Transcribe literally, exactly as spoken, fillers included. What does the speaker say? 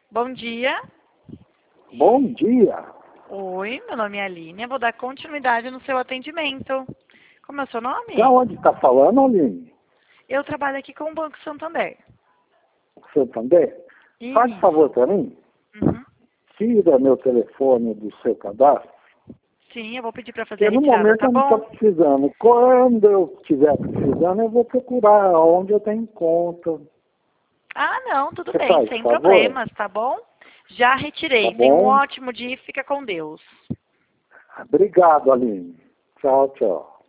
Bom dia. Bom dia. Oi, meu nome é Aline. Eu vou dar continuidade no seu atendimento. Como é o seu nome? Da onde está falando, Aline? Eu trabalho aqui com o Banco Santander. Santander? Faz Isso. favor para mim. Uhum. Tira meu telefone do seu cadastro. Sim, eu vou pedir para fazer Porque a no retirada, momento tá eu não estou bom? precisando. Quando eu estiver precisando, eu vou procurar onde eu tenho conta. Ah, não, tudo Você bem, faz sem favor? problemas, tá bom? Já Tá retirei. Tenha um bom? ótimo dia e fica com Deus. Obrigado, Aline. Tchau, tchau.